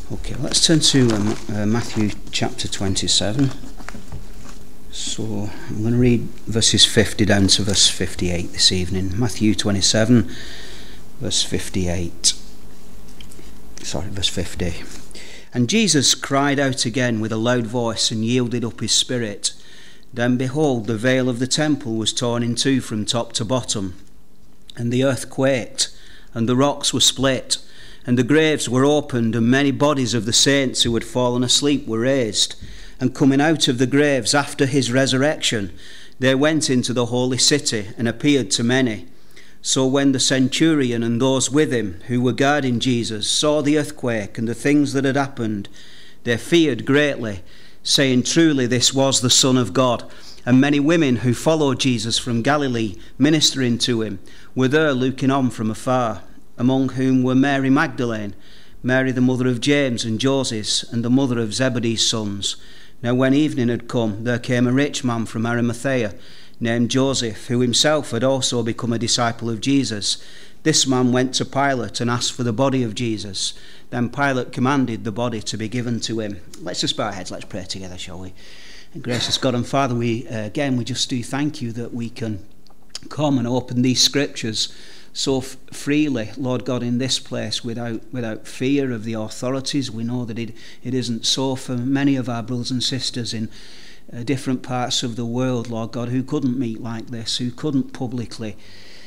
Okay, let's turn to Matthew chapter 27. So I'm going to read verses 50 down to verse 58 this evening. Matthew 27, verse 58. Verse 50. And Jesus cried out again with a loud voice and yielded up his spirit. Then behold, the veil of the temple was torn in two from top to bottom, and the earth quaked, and the rocks were split, and the graves were opened, and many bodies of the saints who had fallen asleep were raised. And coming out of the graves after his resurrection, they went into the holy city and appeared to many. So when the centurion and those with him who were guarding Jesus saw the earthquake and the things that had happened, they feared greatly, saying, Truly this was the Son of God. And many women who followed Jesus from Galilee, ministering to him, were there looking on from afar, among whom were Mary Magdalene, Mary the mother of James and Joses, and the mother of Zebedee's sons. Now when evening had come, there came a rich man from Arimathea, named Joseph, who himself had also become a disciple of Jesus. This man went to Pilate and asked for the body of Jesus. Then Pilate commanded the body to be given to him. Let's just bow our heads, let's pray together, shall we? And gracious God and Father, we just do thank you that we can come and open these scriptures so freely, Lord God, in this place without fear of the authorities. We know that it isn't so for many of our brothers and sisters in different parts of the world, Lord God, who couldn't meet like this, who couldn't publicly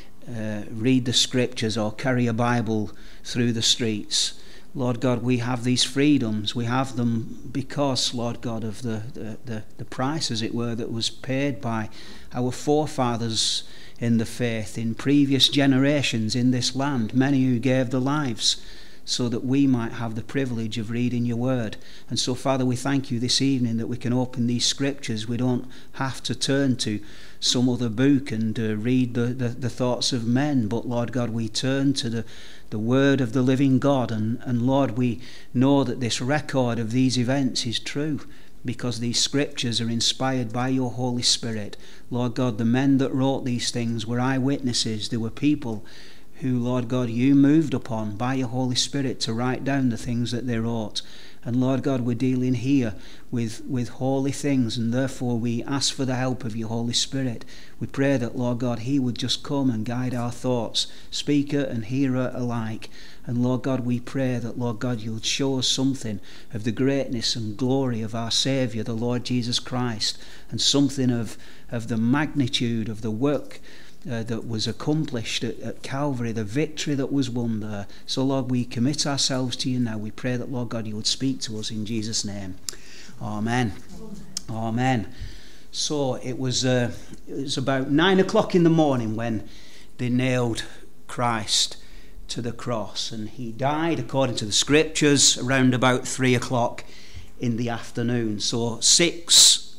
read the scriptures or carry a Bible through the streets. Lord God, we have these freedoms. We have them because, Lord God, of the price, as it were, that was paid by our forefathers in the faith in previous generations in this land, many who gave their lives so that we might have the privilege of reading your word. And so, Father, we thank you this evening that we can open these scriptures. We don't have to turn to some other book and read the thoughts of men, but, Lord God, we turn to the word of the living God. And Lord, we know that this record of these events is true, because these scriptures are inspired by your Holy Spirit. Lord God, the men that wrote these things were eyewitnesses. They were people who, Lord God, you moved upon by your Holy Spirit to write down the things that they wrote. And Lord God, we're dealing here with holy things, and therefore we ask for the help of your Holy Spirit. We pray that, Lord God, he would just come and guide our thoughts, speaker and hearer alike. And Lord God, we pray that, Lord God, you'll show us something of the greatness and glory of our Saviour, the Lord Jesus Christ, and something of the magnitude of the work that was accomplished at Calvary, the victory that was won there. So, Lord, we commit ourselves to you now. We pray that, Lord God, you would speak to us in Jesus' name. Amen. Amen. So it was about 9 o'clock in the morning when they nailed Christ to the cross, and he died, according to the scriptures, around about 3 o'clock in the afternoon. So 6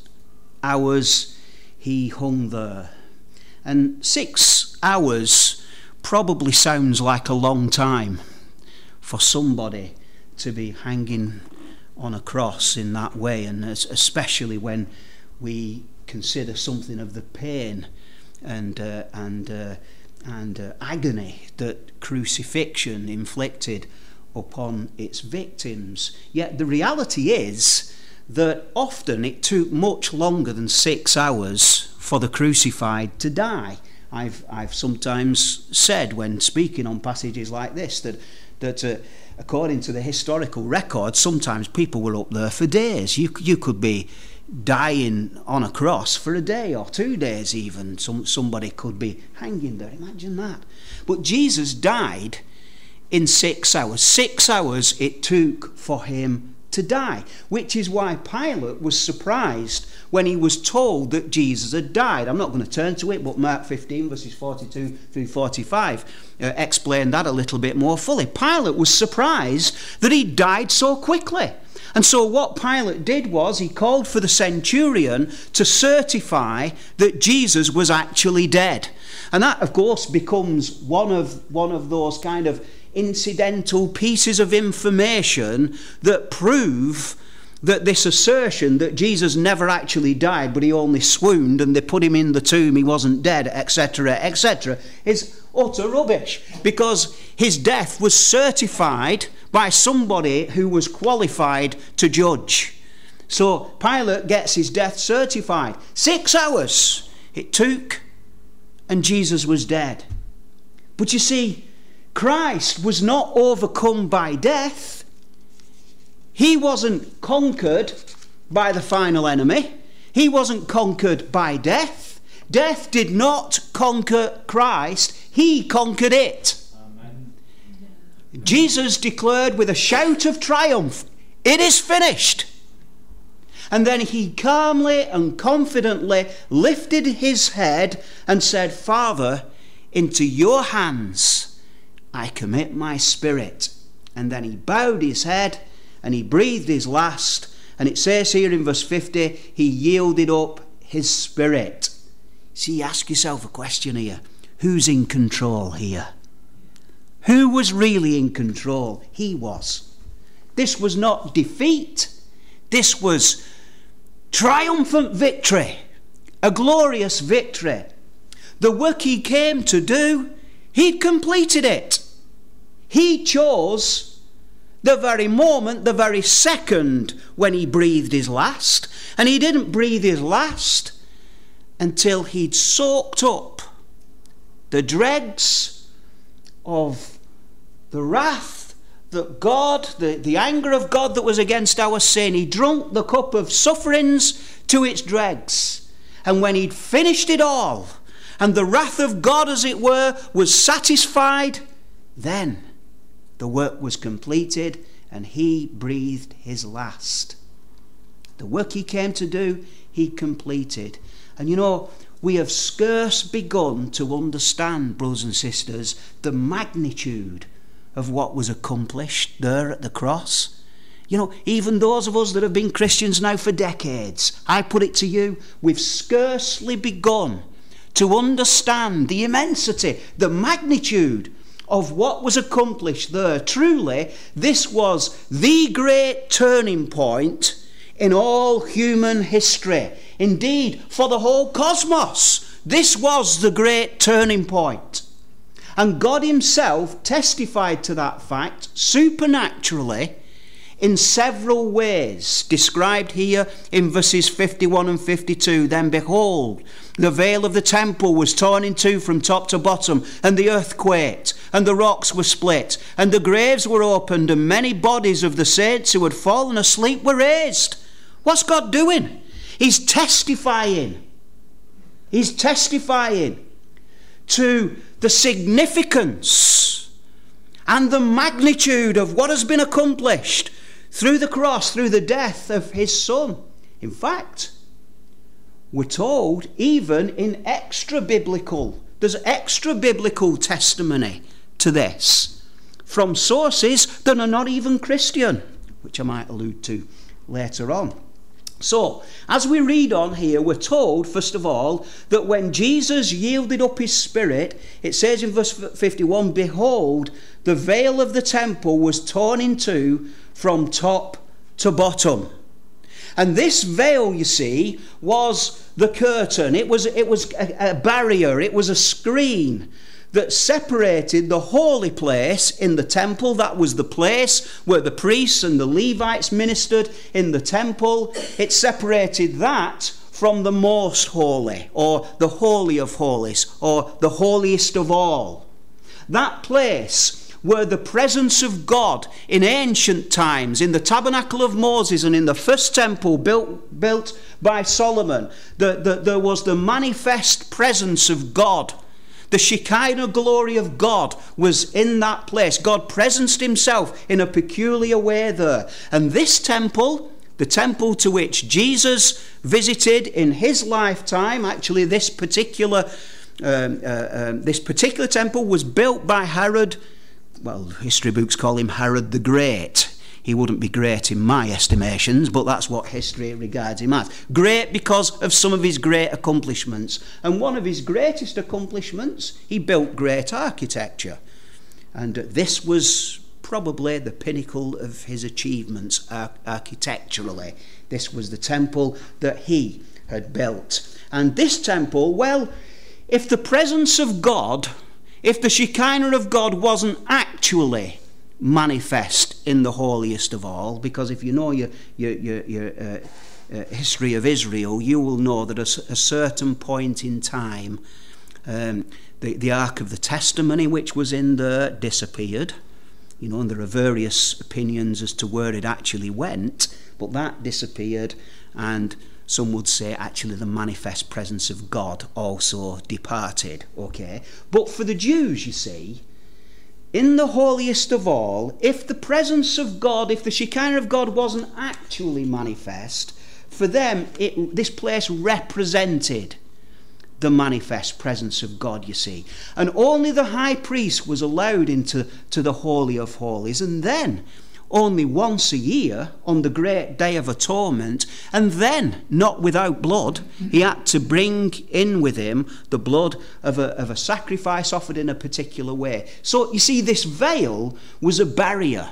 hours he hung there. And 6 hours probably sounds like a long time for somebody to be hanging on a cross in that way, and especially when we consider something of the pain and agony that crucifixion inflicted upon its victims. Yet the reality is that often it took much longer than 6 hours for the crucified to die. I've sometimes said when speaking on passages like this that according to the historical record, sometimes people were up there for days. You could be dying on a cross for a day or 2 days even. Somebody could be hanging there. Imagine that. But Jesus died in 6 hours. 6 hours it took for him to die, which is why Pilate was surprised when he was told that Jesus had died. I'm not going to turn to it, but Mark 15 verses 42 through 45 explain that a little bit more fully. Pilate was surprised that he died so quickly. And so what Pilate did was he called for the centurion to certify that Jesus was actually dead. And that, of course, becomes one of those kind of incidental pieces of information that prove that this assertion that Jesus never actually died, but he only swooned and they put him in the tomb, he wasn't dead, etc., etc., is utter rubbish, because his death was certified by somebody who was qualified to judge. So Pilate gets his death certified. 6 hours it took, and Jesus was dead. But you see, Christ was not overcome by death. He wasn't conquered by the final enemy. He wasn't conquered by death. Death did not conquer Christ. He conquered it. Amen. Jesus declared with a shout of triumph, "It is finished." And then he calmly and confidently lifted his head and said, "Father, into your hands I commit my spirit." And then he bowed his head and he breathed his last. And it says here in verse 50, he yielded up his spirit. See, ask yourself a question here. Who's in control here? Who was really in control? He was. This was not defeat. This was triumphant victory, a glorious victory. The work he came to do, he'd completed it. He chose the very moment, the very second when he breathed his last. And he didn't breathe his last until he'd soaked up the dregs of the wrath that God, the anger of God that was against our sin. He drunk the cup of sufferings to its dregs. And when he'd finished it all, and the wrath of God, as it were, was satisfied, then the work was completed and he breathed his last. The work he came to do, he completed. And you know, we have scarce begun to understand, brothers and sisters, the magnitude of what was accomplished there at the cross. You know, even those of us that have been Christians now for decades, I put it to you, we've scarcely begun to understand the immensity, the magnitude of what was accomplished there. Truly, this was the great turning point in all human history. Indeed, for the whole cosmos, this was the great turning point. And God himself testified to that fact supernaturally in several ways, described here in verses 51 and 52. Then behold, the veil of the temple was torn in two from top to bottom, and the earth quaked, and the rocks were split, and the graves were opened, and many bodies of the saints who had fallen asleep were raised. What's God doing? He's testifying. He's testifying to the significance and the magnitude of what has been accomplished through the cross, through the death of his Son. In fact, we're told even in there's extra biblical testimony to this from sources that are not even Christian, which I might allude to later on. So, as we read on here, we're told, first of all, that when Jesus yielded up his spirit, it says in verse 51, behold, the veil of the temple was torn in two from top to bottom. And this veil, you see, was the curtain. It was a barrier. It was a screen that separated the holy place in the temple. That was the place where the priests and the Levites ministered in the temple. It separated that from the most holy, or the holy of holies, or the holiest of all. That place where the presence of God in ancient times, in the tabernacle of Moses and in the first temple built by Solomon, there was the manifest presence of God. The Shekinah glory of God was in that place. God presenced himself in a peculiar way there. And this temple, the temple to which Jesus visited in his lifetime, actually this particular temple was built by Herod. Well, history books call him Herod the Great. He wouldn't be great in my estimations, but that's what history regards him as. Great because of some of his great accomplishments. And one of his greatest accomplishments, he built great architecture. And this was probably the pinnacle of his achievements architecturally. This was the temple that he had built. And this temple, well, if the presence of God, if the Shekinah of God wasn't actually manifest in the holiest of all, because if you know your history of Israel, you will know that at a certain point in time, the Ark of the Testimony, which was in there, disappeared. You know, and there are various opinions as to where it actually went, but that disappeared, and some would say actually the manifest presence of God also departed. Okay, but for the Jews, you see, in the holiest of all, if the presence of God, if the Shekinah of God wasn't actually manifest, for them this place represented the manifest presence of God, you see. And only the high priest was allowed into the Holy of Holies, and then only once a year on the great Day of Atonement, and then not without blood. He had to bring in with him the blood of a sacrifice offered in a particular way. So you see, this veil was a barrier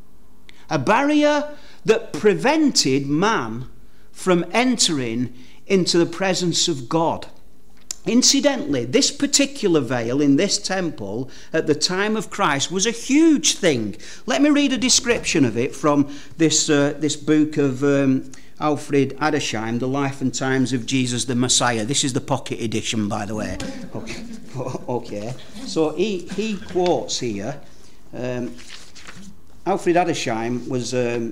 that prevented man from entering into the presence of God. Incidentally, this particular veil in this temple at the time of Christ was a huge thing. Let me read a description of it from this book of Alfred Adesheim, The Life and Times of Jesus the Messiah. This is the pocket edition, by the way. Okay. So he quotes here. Alfred Adesheim was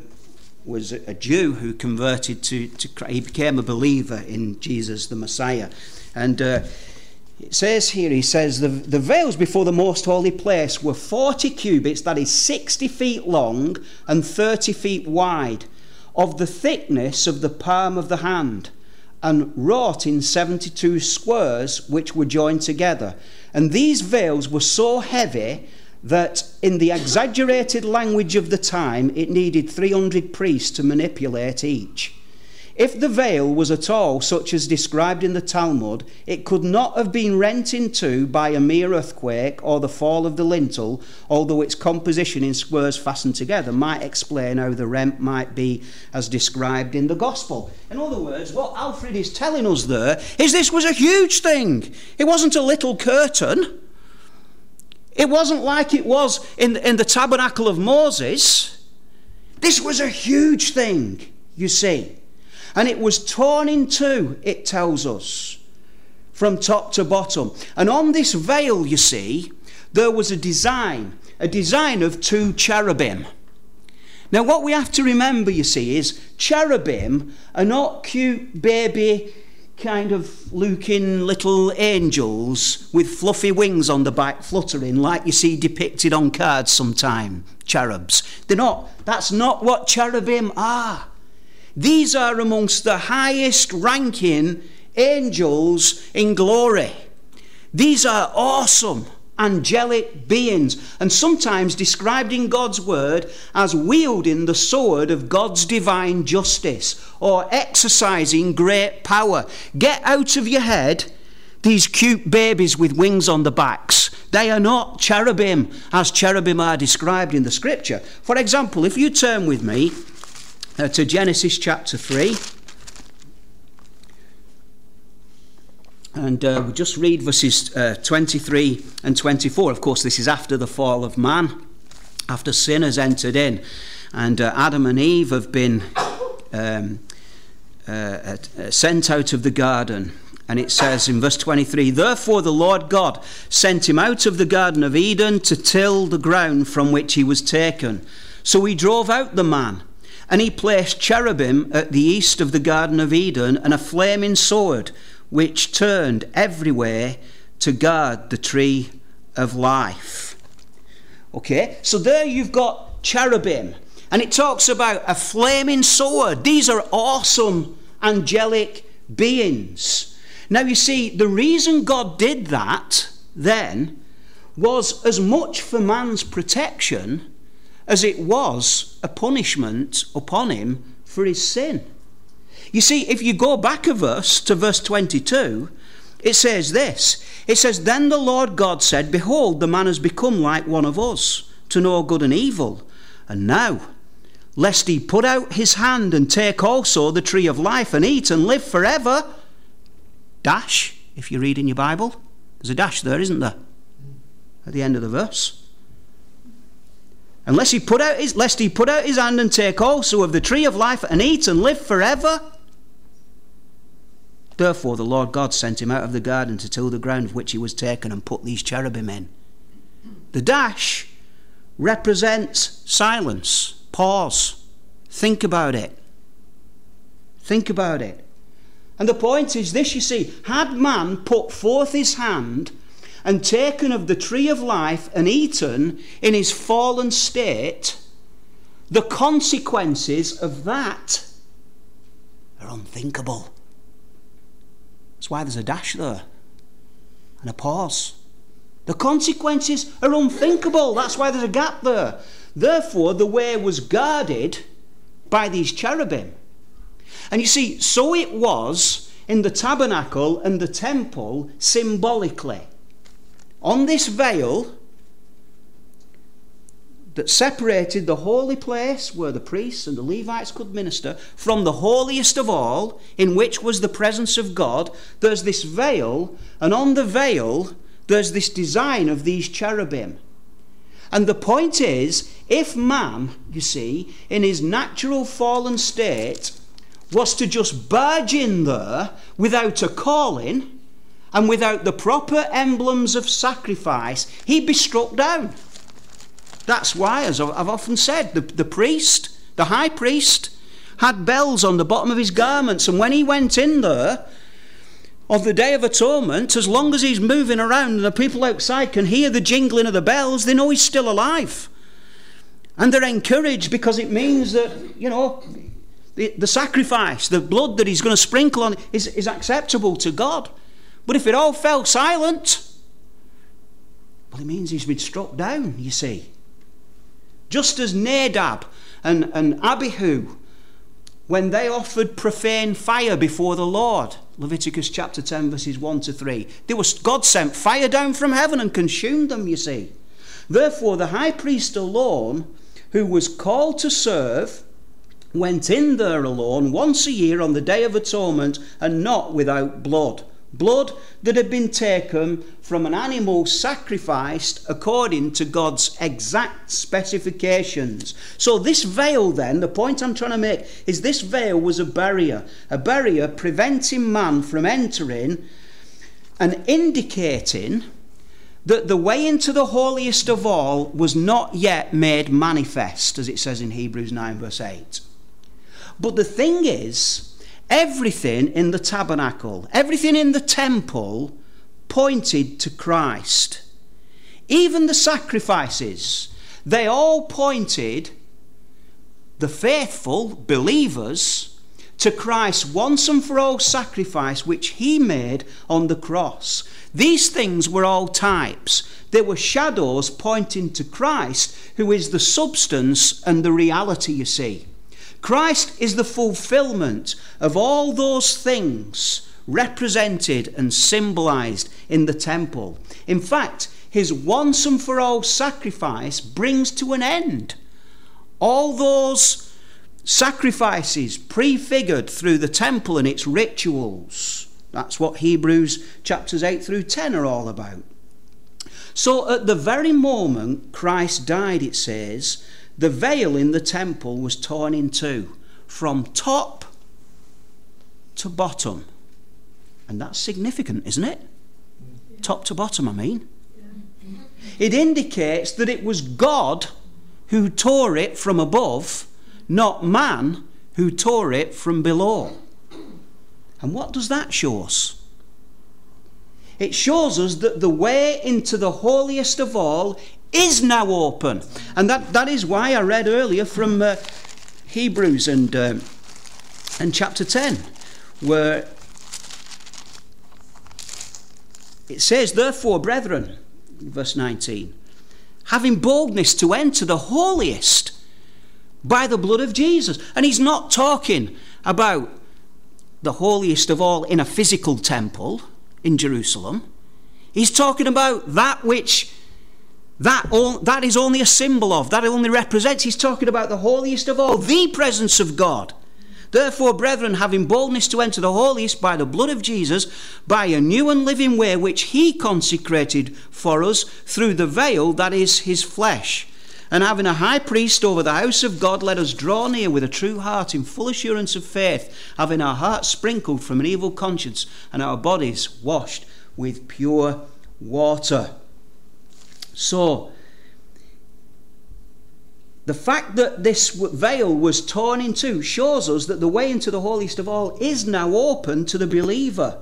a Jew who converted to Christ. He became a believer in Jesus the Messiah. And it says here, he says, the veils before the most holy place were 40 cubits, that is 60 feet long and 30 feet wide, of the thickness of the palm of the hand, and wrought in 72 squares, which were joined together. And these veils were so heavy that, in the exaggerated language of the time, it needed 300 priests to manipulate each. If the veil was at all such as described in the Talmud, it could not have been rent in two by a mere earthquake or the fall of the lintel, although its composition in squares fastened together might explain how the rent might be as described in the Gospel. In other words, what Alfred is telling us there is this was a huge thing. It wasn't a little curtain. It wasn't like it was in the tabernacle of Moses. This was a huge thing, you see. And it was torn in two, it tells us, from top to bottom. And on this veil, you see, there was a design of two cherubim. Now, what we have to remember, you see, is cherubim are not cute baby kind of looking little angels with fluffy wings on the back fluttering like you see depicted on cards sometime, cherubs. They're not. That's not what cherubim are. These are amongst the highest ranking angels in glory. These are awesome angelic beings, and sometimes described in God's word as wielding the sword of God's divine justice or exercising great power. Get out of your head these cute babies with wings on the backs. They are not cherubim as cherubim are described in the scripture. For example, if you turn with me to Genesis chapter 3, and we'll just read verses 23 and 24. Of course, this is after the fall of man, after sin has entered in, and Adam and Eve have been sent out of the garden. And it says in verse 23, "Therefore the Lord God sent him out of the Garden of Eden to till the ground from which he was taken. So he drove out the man, and he placed cherubim at the east of the Garden of Eden, and a flaming sword, which turned everywhere to guard the tree of life." Okay, so there you've got cherubim, and it talks about a flaming sword. These are awesome angelic beings. Now you see, the reason God did that then was as much for man's protection as it was a punishment upon him for his sin. You see, if you go back a verse to verse 22, it says this. It says, "Then the Lord God said, Behold, the man has become like one of us, to know good and evil. And now, lest he put out his hand and take also the tree of life and eat and live forever. Dash, if you read in your Bible. There's a dash there, isn't there? At the end of the verse. Lest he put out his hand and take also of the tree of life and eat and live forever. Therefore the Lord God sent him out of the garden to till the ground of which he was taken, and put these cherubim in. The dash represents silence. Pause. Think about it. Think about it. And the point is this, you see, had man put forth his hand and taken of the tree of life and eaten in his fallen state, the consequences of that are unthinkable. That's why there's a dash there and a pause. The consequences are unthinkable. That's why there's a gap there. Therefore, the way was guarded by these cherubim. And you see, so it was in the tabernacle and the temple symbolically. On this veil that separated the holy place where the priests and the Levites could minister from the holiest of all, in which was the presence of God, there's this veil, and on the veil there's this design of these cherubim. And the point is, if man, you see, in his natural fallen state, was to just barge in there without a calling and without the proper emblems of sacrifice, he'd be struck down. That's why, as I've often said, the priest, the high priest, had bells on the bottom of his garments, and when he went in there on the Day of Atonement, as long as he's moving around and the people outside can hear the jingling of the bells, they know he's still alive. And they're encouraged because it means that, you know, the sacrifice, the blood that he's going to sprinkle on is acceptable to God. But if it all fell silent, well, it means he's been struck down, you see. Just as Nadab and Abihu, when they offered profane fire before the Lord, Leviticus chapter 10 verses 1 to 3, God sent fire down from heaven and consumed them, you see. Therefore the high priest alone, who was called to serve, went in there alone once a year on the Day of Atonement, and not without blood. Blood that had been taken from an animal sacrificed according to God's exact specifications. So this veil then, the point I'm trying to make, is this veil was a barrier preventing man from entering and indicating that the way into the holiest of all was not yet made manifest, as it says in Hebrews 9 verse 8. But the thing is, everything in the tabernacle, everything in the temple pointed to Christ. Even the sacrifices, they all pointed the faithful believers to Christ's once and for all sacrifice which he made on the cross. These things were all types. They were shadows pointing to Christ, who is the substance and the reality, you see. Christ is the fulfillment of all those things represented and symbolized in the temple. In fact, his once and for all sacrifice brings to an end all those sacrifices prefigured through the temple and its rituals. That's what Hebrews chapters 8 through 10 are all about. So at the very moment Christ died, it says, the veil in the temple was torn in two, from top to bottom. And that's significant, isn't it? Yeah. Top to bottom, I mean. Yeah. It indicates that it was God who tore it from above, not man who tore it from below. And what does that show us? It shows us that the way into the holiest of all is now open. And that is why I read earlier from Hebrews and chapter 10, where it says, therefore, brethren, verse 19, having boldness to enter the holiest by the blood of Jesus. And he's not talking about the holiest of all in a physical temple in Jerusalem. He's talking about that which That is only a symbol of, that only represents, he's talking about the holiest of all, the presence of God. Therefore, brethren, having boldness to enter the holiest by the blood of Jesus, by a new and living way which he consecrated for us through the veil that is his flesh. And having a high priest over the house of God, let us draw near with a true heart in full assurance of faith, having our hearts sprinkled from an evil conscience and our bodies washed with pure water. So, the fact that this veil was torn in two shows us that the way into the holiest of all is now open to the believer.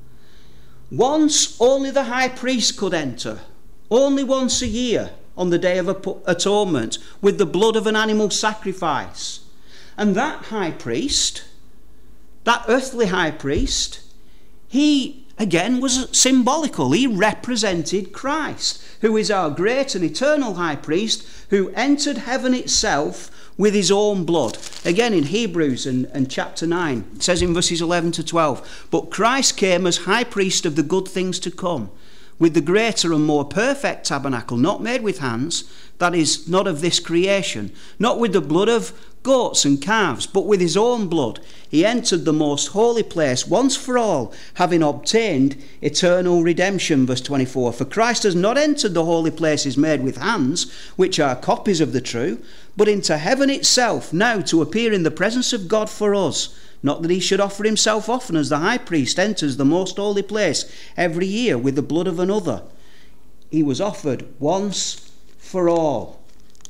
Once only the high priest could enter, only once a year on the Day of Atonement, with the blood of an animal sacrifice. And that high priest, that earthly high priest, he again was symbolical. He represented Christ, who is our great and eternal high priest, who entered heaven itself with his own blood. Again in Hebrews and chapter 9, it says in verses 11 to 12, but Christ came as high priest of the good things to come, with the greater and more perfect tabernacle, not made with hands, that is, not of this creation, not with the blood of goats and calves, but with his own blood. He entered the most holy place once for all, having obtained eternal redemption. Verse 24, for Christ has not entered the holy places made with hands, which are copies of the true, but into heaven itself, now to appear in the presence of God for us. Not that he should offer himself often, as the high priest enters the most holy place every year with the blood of another. He was offered once for all.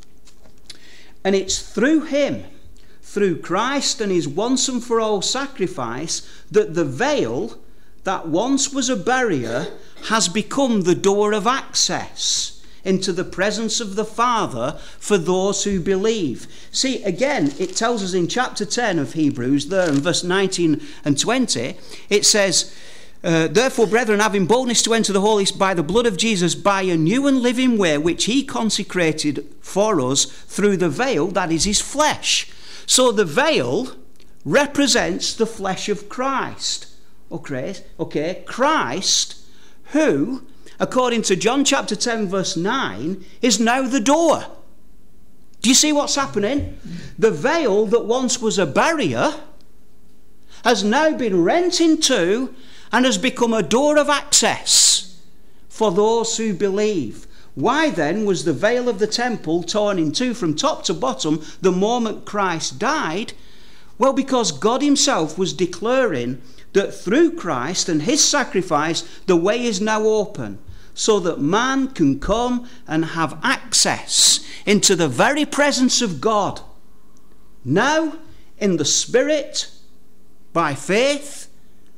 And it's through him, through Christ and his once and for all sacrifice, that the veil that once was a barrier has become the door of access into the presence of the Father for those who believe. See, again, it tells us in chapter 10 of Hebrews, there in verse 19 and 20, it says, therefore, brethren, having boldness to enter the holiest by the blood of Jesus, by a new and living way, which he consecrated for us through the veil, that is his flesh. So the veil represents the flesh of Christ. Okay, Christ, who, according to John chapter 10 verse 9, is now the door. Do you see what's happening? The veil that once was a barrier has now been rent in two and has become a door of access for those who believe. Why then was the veil of the temple torn in two from top to bottom the moment Christ died? Well, because God himself was declaring that through Christ and his sacrifice, the way is now open, so that man can come and have access into the very presence of God. Now, in the Spirit, by faith,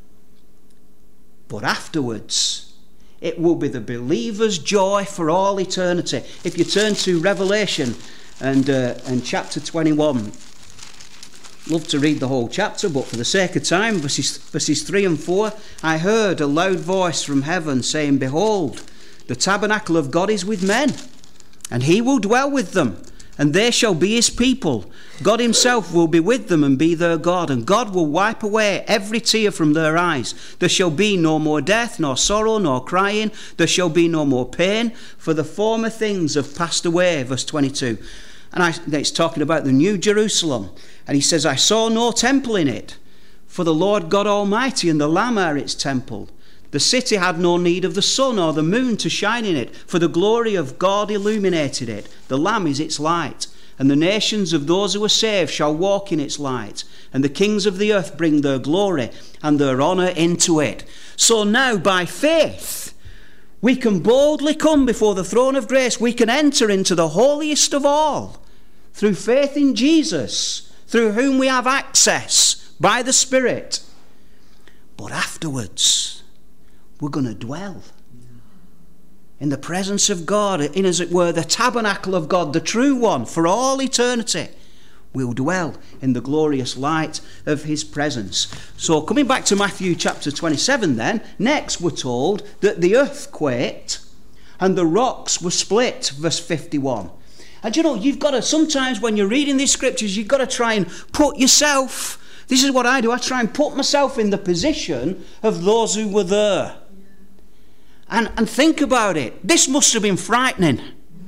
but afterwards, it will be the believer's joy for all eternity. If you turn to Revelation and chapter 21, love to read the whole chapter, but for the sake of time, verses 3 and 4, I heard a loud voice from heaven saying, behold, the tabernacle of God is with men, and he will dwell with them, and they shall be his people. God himself will be with them and be their God, and God will wipe away every tear from their eyes. There shall be no more death, nor sorrow, nor crying. There shall be no more pain, for the former things have passed away. Verse 22. And it's talking about the New Jerusalem. And he says, I saw no temple in it, for the Lord God Almighty and the Lamb are its temple. The city had no need of the sun or the moon to shine in it, for the glory of God illuminated it. The Lamb is its light, and the nations of those who are saved shall walk in its light, and the kings of the earth bring their glory and their honour into it. So now, by faith, we can boldly come before the throne of grace. We can enter into the holiest of all through faith in Jesus, through whom we have access by the Spirit. But afterwards, we're going to dwell in the presence of God, in, as it were, the tabernacle of God, the true one, for all eternity. We'll dwell in the glorious light of his presence. So coming back to Matthew chapter 27 then, next we're told that the earth quaked and the rocks were split, verse 51. And you know, you've got to, sometimes when you're reading these scriptures, you've got to try and put yourself, this is what I do, I try and put myself in the position of those who were there. And think about it. This must have been frightening.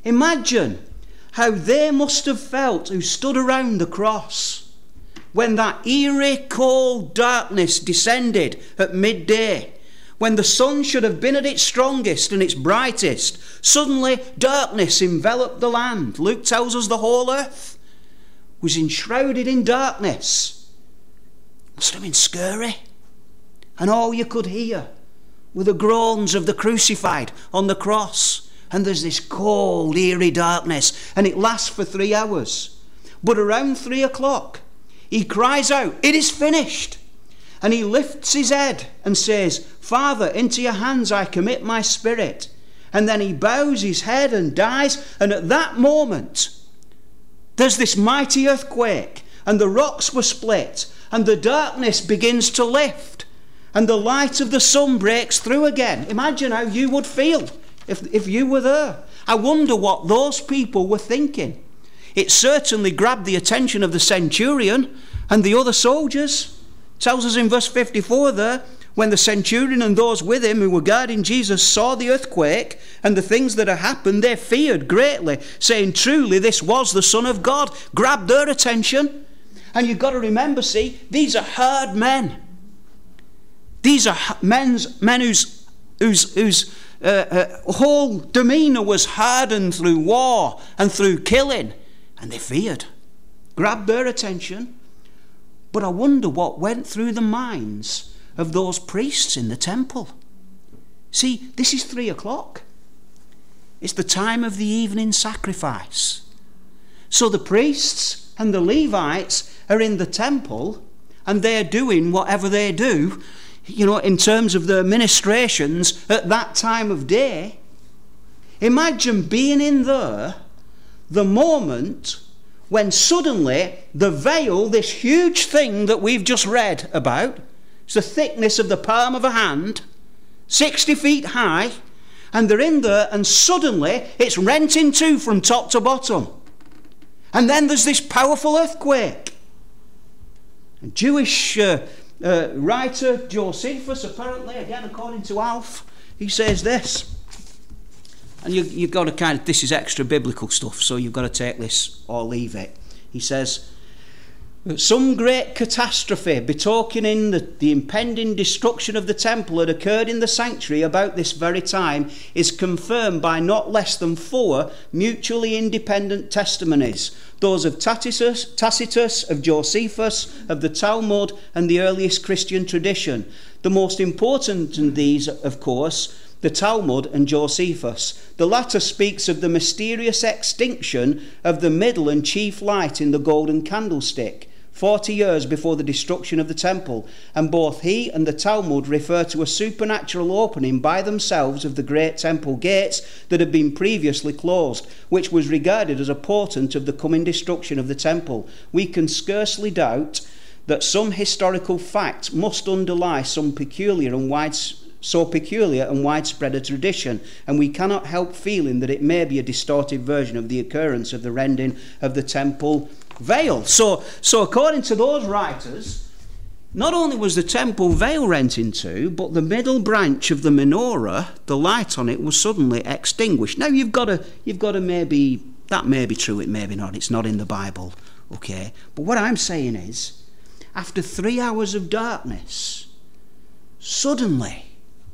Imagine how they must have felt who stood around the cross when that eerie, cold darkness descended at midday, when the sun should have been at its strongest and its brightest. Suddenly, darkness enveloped the land. Luke tells us the whole earth was enshrouded in darkness. Must have been scary. And all you could hear were the groans of the crucified on the cross. And there's this cold, eerie darkness, and it lasts for 3 hours. But around 3 o'clock, he cries out, "It is finished." And he lifts his head and says, "Father, into your hands I commit my spirit." And then he bows his head and dies. And at that moment, there's this mighty earthquake, and the rocks were split, and the darkness begins to lift, and the light of the sun breaks through again. Imagine how you would feel if you were there. I wonder what those people were thinking. It certainly grabbed the attention of the centurion and the other soldiers. It tells us in verse 54 there, when the centurion and those with him who were guarding Jesus saw the earthquake and the things that had happened, they feared greatly, saying, "Truly this was the Son of God." Grabbed their attention. And you've got to remember, see, these are hard men. These are men whose whole demeanour was hardened through war and through killing. And they feared. Grabbed their attention. But I wonder what went through the minds of those priests in the temple. See, this is 3 o'clock. It's the time of the evening sacrifice. So the priests and the Levites are in the temple, and they're doing whatever they do, in terms of their ministrations at that time of day. Imagine being in there the moment when suddenly the veil, this huge thing that we've just read about, it's the thickness of the palm of a hand, 60 feet high, and they're in there, and suddenly it's rent in two from top to bottom. And then there's this powerful earthquake. A Jewish writer, Josephus, apparently, again according to Alf, he says this. And you've got to this is extra biblical stuff, so you've got to take this or leave it. He says, "Some great catastrophe betokening the impending destruction of the temple had occurred in the sanctuary about this very time is confirmed by not less than 4 mutually independent testimonies, those of Tacitus, of Josephus, of the Talmud, and the earliest Christian tradition. The most important of these, of course, the Talmud and Josephus. The latter speaks of the mysterious extinction of the middle and chief light in the golden candlestick, 40 years before the destruction of the temple, and both he and the Talmud refer to a supernatural opening by themselves of the great temple gates that had been previously closed, which was regarded as a portent of the coming destruction of the temple. We can scarcely doubt that some historical fact must underlie so peculiar and widespread a tradition, and we cannot help feeling that it may be a distorted version of the occurrence of the rending of the temple veil." So according to those writers, not only was the temple veil rent in two, but the middle branch of the menorah, the light on it, was suddenly extinguished. Now you've got to maybe, that may be true, it may be not, it's not in the Bible, okay? But what I'm saying is, after 3 hours of darkness, suddenly,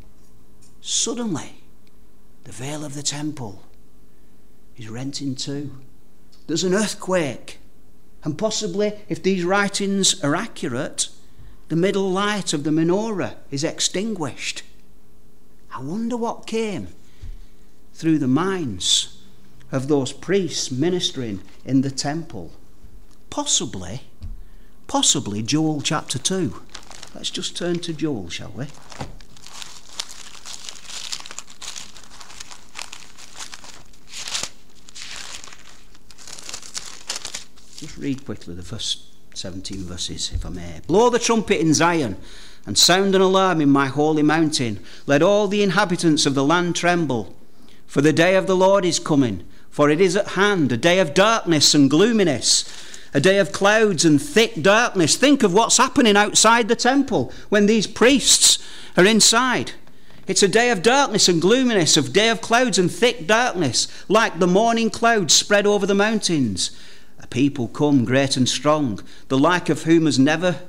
the veil of the temple is rent in two. There's an earthquake. And possibly, if these writings are accurate, the middle light of the menorah is extinguished. I wonder what came through the minds of those priests ministering in the temple. Possibly Joel chapter 2. Let's just turn to Joel, shall we? Just read quickly the first 17 verses, if I may. "Blow the trumpet in Zion, and sound an alarm in my holy mountain. Let all the inhabitants of the land tremble. For the day of the Lord is coming, for it is at hand, a day of darkness and gloominess, a day of clouds and thick darkness." Think of what's happening outside the temple when these priests are inside. It's a day of darkness and gloominess, a day of clouds and thick darkness, like the morning clouds spread over the mountains. A people come great and strong, the like of whom has never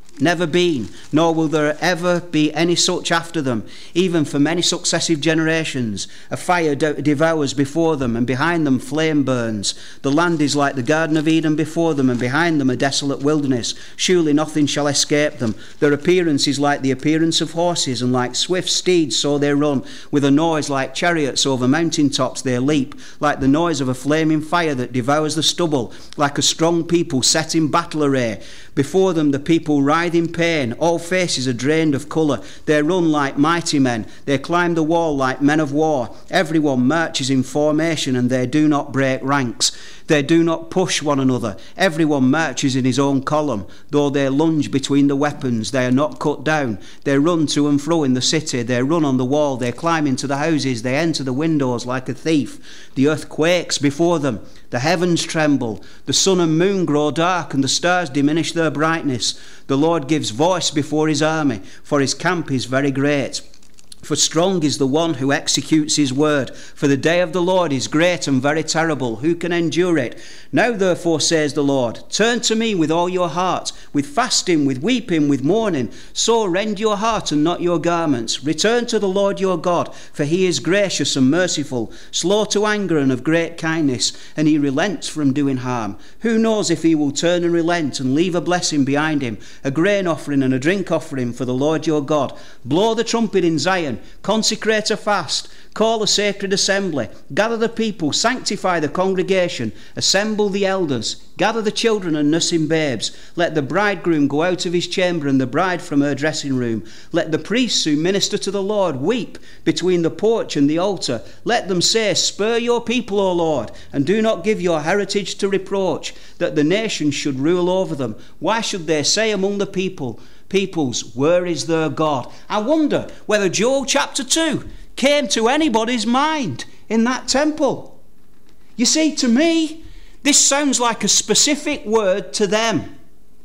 been, nor will there ever be any such after them, even for many successive generations. A fire devours before them, and behind them flame burns. The land is like the Garden of Eden before them, and behind them a desolate wilderness. Surely nothing shall escape them. Their appearance is like the appearance of horses, and like swift steeds so they run. With a noise like chariots over mountain tops they leap, like the noise of a flaming fire that devours the stubble, like a strong people set in battle array. Before them the people writhe in pain, all faces are drained of colour. They run like mighty men, they climb the wall like men of war. Everyone marches in formation, and they do not break ranks. They do not push one another. Everyone marches in his own column. Though they lunge between the weapons, they are not cut down. They run to and fro in the city. They run on the wall. They climb into the houses. They enter the windows like a thief. The earth quakes before them. The heavens tremble. The sun and moon grow dark, and the stars diminish their brightness. The Lord gives voice before his army, for his camp is very great. For strong is the one who executes his word. For the day of the Lord is great and very terrible. Who can endure it? Now therefore, says the Lord, turn to me with all your heart, with fasting, with weeping, with mourning. So rend your heart and not your garments. Return to the Lord your God, for he is gracious and merciful, slow to anger and of great kindness, and he relents from doing harm. Who knows if he will turn and relent and leave a blessing behind him, a grain offering and a drink offering for the Lord your God. Blow the trumpet in Zion, consecrate a fast, call a sacred assembly, gather the people, sanctify the congregation, assemble the elders, gather the children and nursing babes. Let the bridegroom go out of his chamber and the bride from her dressing room. Let the priests who minister to the Lord weep between the porch and the altar. Let them say, spur your people, O Lord, and do not give your heritage to reproach, that the nations should rule over them. Why should they say among the peoples, where is their God? I wonder whether Joel chapter 2 came to anybody's mind in that temple. You see, to me, this sounds like a specific word to them,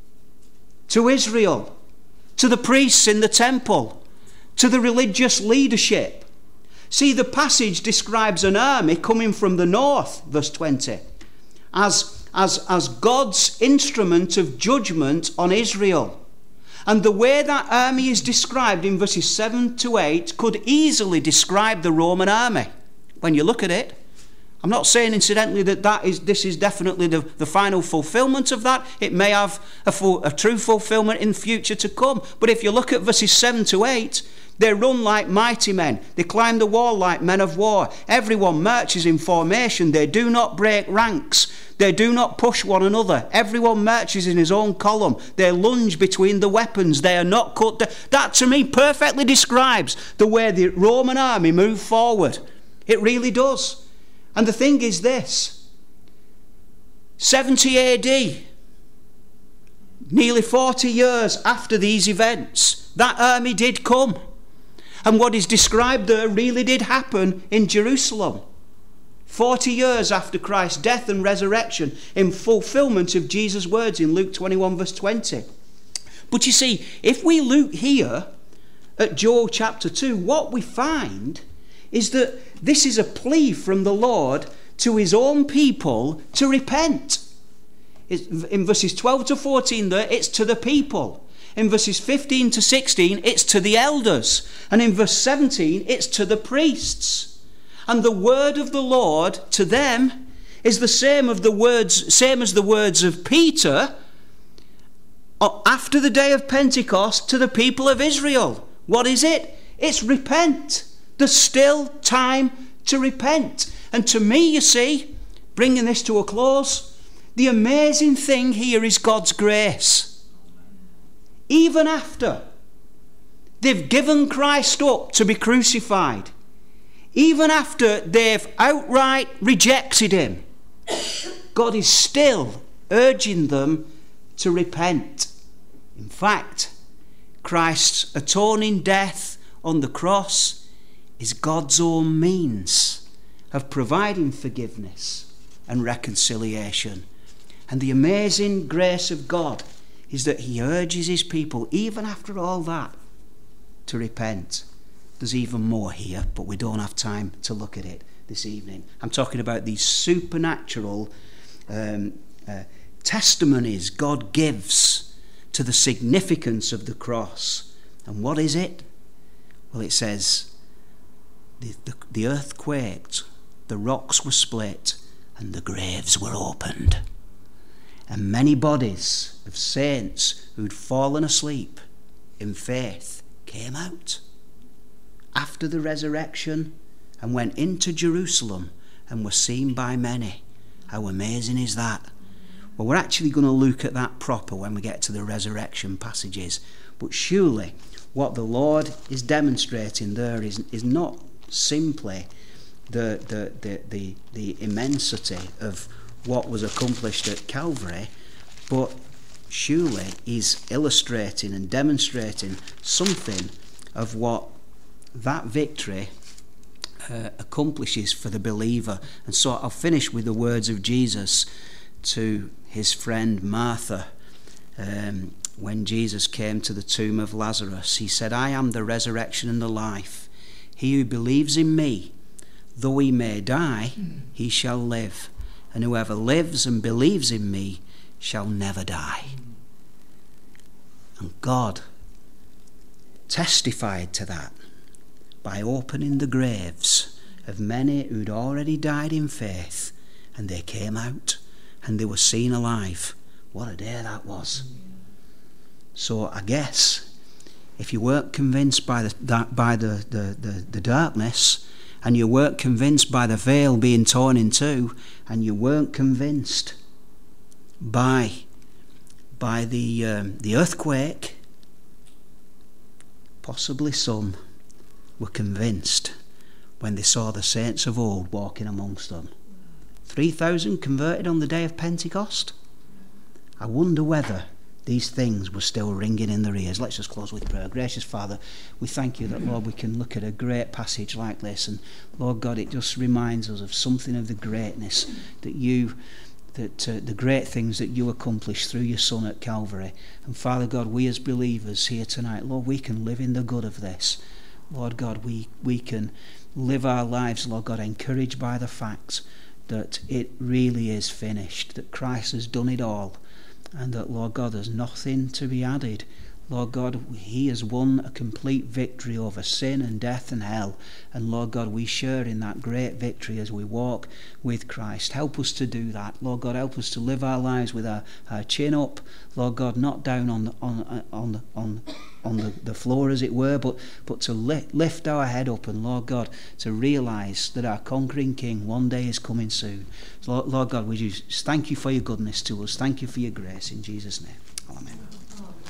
to Israel, to the priests in the temple, to the religious leadership. See, the passage describes an army coming from the north, verse 20, as God's instrument of judgment on Israel. And the way that army is described in verses 7 to 8 could easily describe the Roman army when you look at it. I'm not saying, incidentally, that this is definitely the final fulfillment of that. It may have a true fulfillment in future to come. But if you look at verses 7 to 8, they run like mighty men. They climb the wall like men of war. Everyone marches in formation. They do not break ranks. They do not push one another. Everyone marches in his own column. They lunge between the weapons. They are not cut down. That, to me, perfectly describes the way the Roman army moved forward. It really does. And the thing is this: 70 AD, nearly 40 years after these events, that army did come. And what is described there really did happen in Jerusalem. 40 years after Christ's death and resurrection, in fulfillment of Jesus' words in Luke 21 verse 20. But you see, if we look here at Joel chapter 2, what we find is that this is a plea from the Lord to his own people to repent. In verses 12 to 14 there, it's to the people. In verses 15 to 16, it's to the elders. And in verse 17, it's to the priests. And the word of the Lord to them is the same as the words of Peter after the day of Pentecost to the people of Israel. What is it? It's repent. There's still time to repent. And to me, you see, bringing this to a close, the amazing thing here is God's grace. Even after they've given Christ up to be crucified, even after they've outright rejected him, God is still urging them to repent. In fact, Christ's atoning death on the cross is God's own means of providing forgiveness and reconciliation. And the amazing grace of God is that he urges his people, even after all that, to repent there's even more here, but we don't have time to look at it this evening. I'm talking about these supernatural testimonies God gives to the significance of the cross. And what is it? Well, it says the earth quaked, the rocks were split, and the graves were opened. And many bodies of saints who'd fallen asleep in faith came out after the resurrection and went into Jerusalem and were seen by many. How amazing is that? Well, we're actually going to look at that proper when we get to the resurrection passages. But surely what the Lord is demonstrating there is not simply the immensity of what was accomplished at Calvary, but surely is illustrating and demonstrating something of what that victory accomplishes for the believer. And so I'll finish with the words of Jesus to his friend Martha when Jesus came to the tomb of Lazarus. He said, "I am the resurrection and the life. He who believes in me, though he may die, he shall live. And whoever lives and believes in me shall never die." And God testified to that by opening the graves of many who'd already died in faith, and they came out and they were seen alive. What a day that was. So I guess if you weren't convinced by the darkness, and you weren't convinced by the veil being torn in two, and you weren't convinced by the earthquake, possibly some were convinced when they saw the saints of old walking amongst them. 3,000 converted on the day of Pentecost. I wonder whether these things were still ringing in their ears. Let's just close with prayer. Gracious Father, we thank you that, Lord, we can look at a great passage like this, and Lord God, it just reminds us of something of the greatness that the great things that you accomplished through your Son at Calvary. And Father God, we as believers here tonight, Lord, we can live in the good of this. Lord God, we can live our lives, Lord God, encouraged by the fact that it really is finished, that Christ has done it all, and that, Lord God, there's nothing to be added. Lord God, he has won a complete victory over sin and death and hell. And Lord God, we share in that great victory as we walk with Christ. Help us to do that. Lord God, help us to live our lives with our chin up. Lord God, not down on the floor, as it were, but to lift our head up, and Lord God, to realise that our conquering King one day is coming soon. So Lord God, we just thank you for your goodness to us. Thank you for your grace. In Jesus' name. Amen.